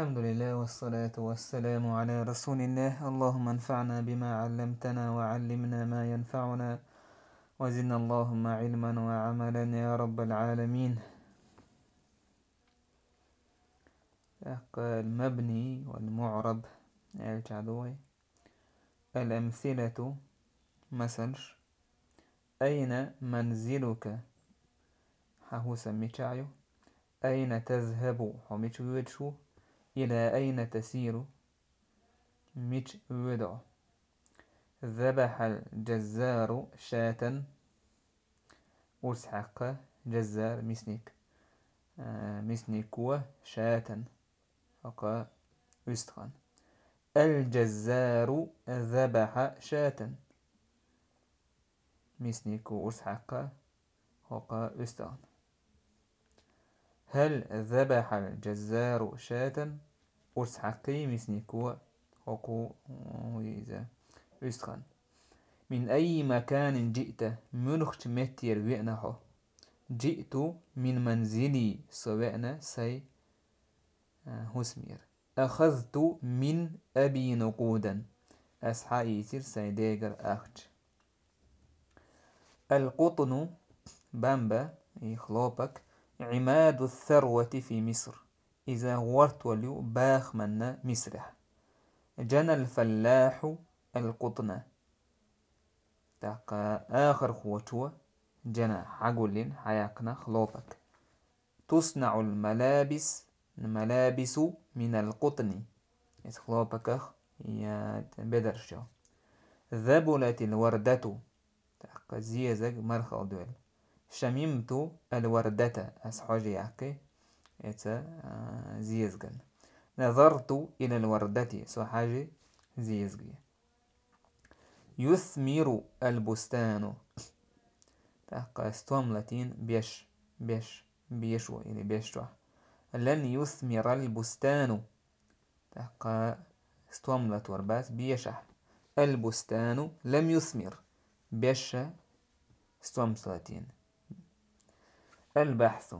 الحمد لله والصلاة والسلام على رسول الله. اللهم انفعنا بما علمتنا وعلمنا ما ينفعنا وزدنا اللهم علما وعملا يا رب العالمين. المبني والمعرب الجعدوي الأمثلة مثلش أين منزلك حهو سميتشايو أين تذهب حميتشو إلى أين تسير ميتش ودع. ذبح الجزار شاة أسحق جزار مسنيكوه شاة حقا أستخان. الجزار ذبح شاة مسنيكو أسحق حقا أستخان. هل ذبح الجزار شاة أسحقي مسنيكو حقو أستخان. من أي مكان جئت منخت متير وئنه جئت من منزلي سوئنا سي هسمير. أخذت من أبي نقودا أسحايتر سيديجر أخج. القطن بامبا يخلوبك عماد الثروة في مصر إذا ورت وليو باخ من مسرح. جنى الفلاح القطن تاقا آخر خوتوه جنى حقولين حياكنا خلوبك. تصنع الملابس من القطن خلوبك يا بدرشو. ذبلت الوردة تاقا زيزق مرخل دول. شممت الوردة أسحوجي يحكي زيزقن. نظرت إلى الوردة سحاجي زيزقي. يثمر البستان تاقا استوام لاتين بيشو إلي بيشتوه. لن يثمر البستان تاقا استوام لاتورباس بيشح. البستان لم يثمر بيشة استوام لاتين. البحث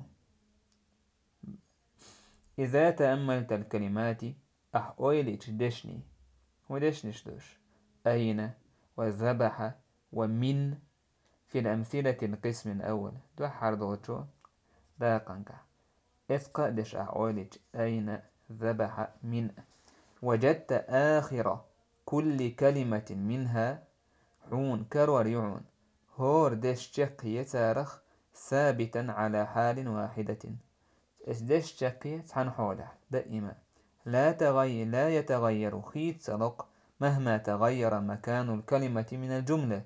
إذا تأملت الكلمات أحويلت دشني ودشنش دوش أين وذبح ومن في الأمثلة القسم الأول دو حردوتشو داقنك إثقا دش أحويلت أين ذبح من. وجدت آخر كل كلمة منها حون كرور يعون هور دش شق يتارخ ثابتا على حال واحدة. دش شق تنحوله دائما لا يتغير خيط سلق مهما تغير مكان الكلمة من الجملة.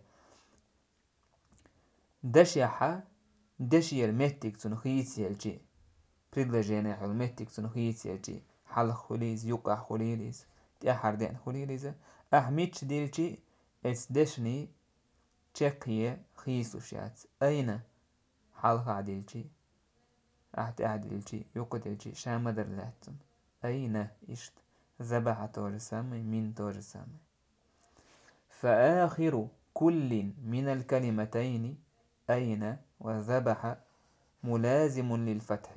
دشيحة دشير متك تنخيط يلجي بريدلا جينيح المتك تنخيط يلجي حل خليز يقع خليليز تأحر دين خليليز أحميتش ديلجي دشني تشكي خيسو شات أين حلقة عديلجي أعديلجي يقدلجي شامدر لاتن أين إشت ذبح تورسامي من تورسامي. فآخر كل من الكلمتين أين وذبح ملازم للفتح.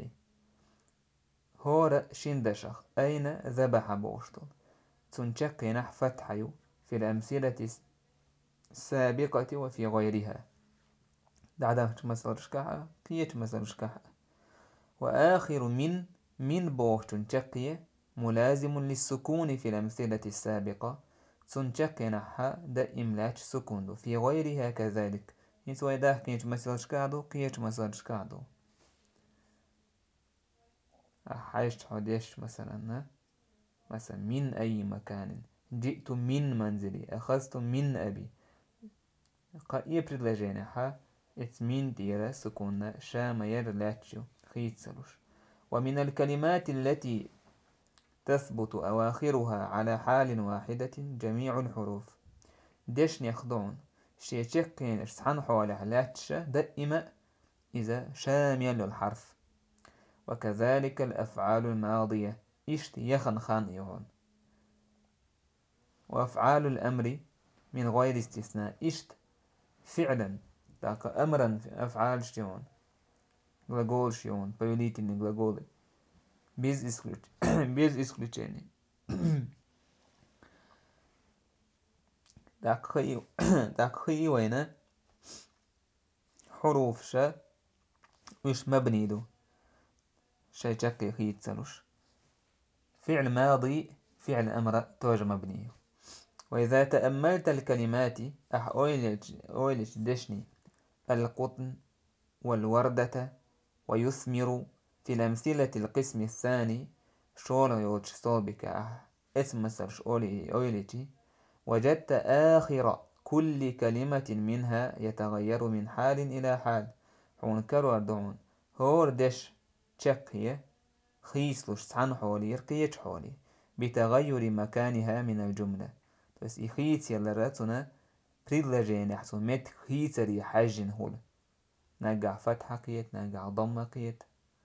هور شندشخ أين ذبح بوشتون تنشق نح فتحيو في الأمثلة السابقة وفي غيرها دعدامش مثل رشكاها كيش مثل رشكاها. وآخر من بوشتون شقية ملازم للسكون في الأمثلة السابقة تنشق نحها دا إملاج سكون في غيرها كذلك. يسوى ده كيش مثل رشكادو كيش مثل رشكادو حيش حديش مثلا من أي مكان جئت من منزلي أخذت من أبي يبرد لجينها من ديرا سكون شام يرلاتشو خيت سلوش. ومن الكلمات التي تثبت أواخرها على حال واحدة جميع الحروف ديش يخضعون شيشكين ارسحن حوالي لاتشا دائما إذا شامل الحرف. وكذلك الأفعال الماضية إشت يخن خان يهون. وأفعال الأمر من غير استثناء إشت فعلا تاك أمرا في أفعال شيون غلاغول شيون بيوليتين غلاغول بيز إسكريت bez isključenja. dakle وين حروف ش وش مبني دو شي تشكي خيتسلوش فعل ماضي فعل أمر توج مبني. وإذا تأملت الكلمات أولج دشني القطن والوردة ويثمر في الأمثلة القسم الثاني شول يوج صوبك اسم مسرش أوليتي وجدت آخر كل كلمة منها يتغير من حال إلى حال حونكر وردعون هور دش تشكية خيسلوش سحن حولي رقيت حولي بتغير مكانها من الجملة بس إخيت يلراتنا بريدلجين يحسن مت خيتري حاجن هول نقع فتحة قيت نقع ضمة قيت.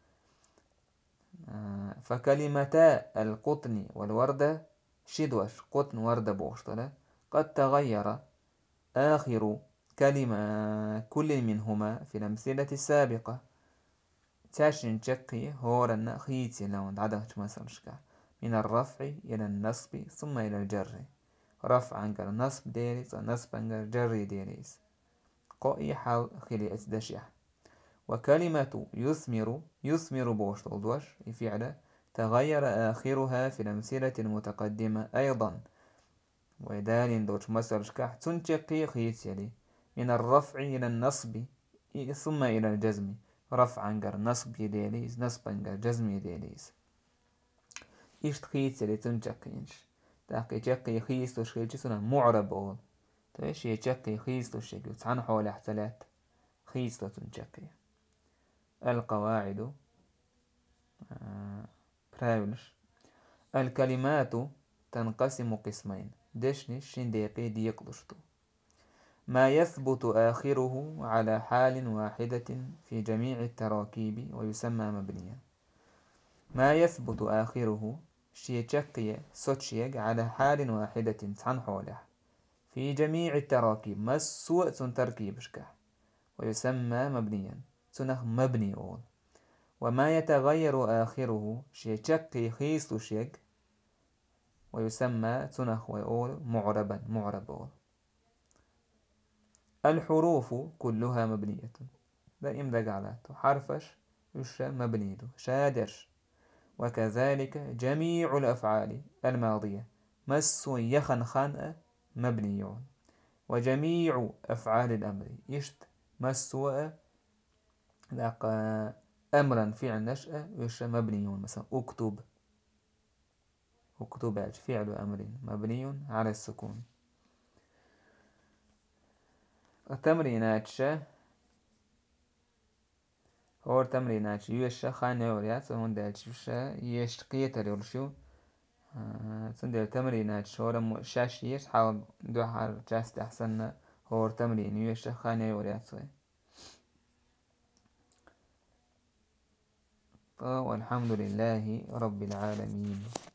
فكلمتا القطن والوردة شدوش قطن وردة بوشتلة قد تغير آخر كلمة كل منهما في الأمثلة السابقة تاشن تشكي هورنا خيتي لون عدم تمسرشكا من الرفع إلى النصب ثم إلى الجر رفع عنقر نصب ديريس ونصب عنقر جر ديريس قوي حال خلي أسدشيح. وكلمة يثمر بوشتل دوش فعل تغير آخرها في الأمثلة المتقدمة أيضا ودال دوش مسرشكا تنشقي خيتي من الرفع إلى النصب ثم إلى الجزم رفع عنقر نصب يديليز نصب عنقر جزم يديليز إيش تخيت سلي تنشقينش تاقي تشقي خيس تشقي سنة معرب أول تاش يشقي خيس تشقي تسعن حول احتلات خيس تنشقي. القواعد براولش الكلمات تنقسم قسمين دشني شنديقي ديقلشتو ما يثبت آخره على حال واحدة في جميع التراكيب ويسمى مبنيا. ما يثبت آخره شيء سوتشيق على حال واحدة سحن حوله في جميع التراكيب مسوء تركيب شكح ويسمى مبنيا سنخ مبني أول. وما يتغير آخره شيء خيس شيق ويسمى سنخ ويقول معربا معرب أول. الحروف كلها مبنية دائم دقالات حرفش يش مبني شادرش. وكذلك جميع الأفعال الماضية مس يخن خان مبنيون. وجميع أفعال الأمر يشت مس لقى أمرا فعل نشأ يش مبنيون مثلا أكتب فعل أمر مبني على السكون. التمرينات هو تمرينات يش خانة وريات هون دالش يش قيتر يرشو سندل تمرينات شورا شاشيش حاول دو حال جاست أحسن هو تمرين يش خانة وريات والحمد لله رب العالمين.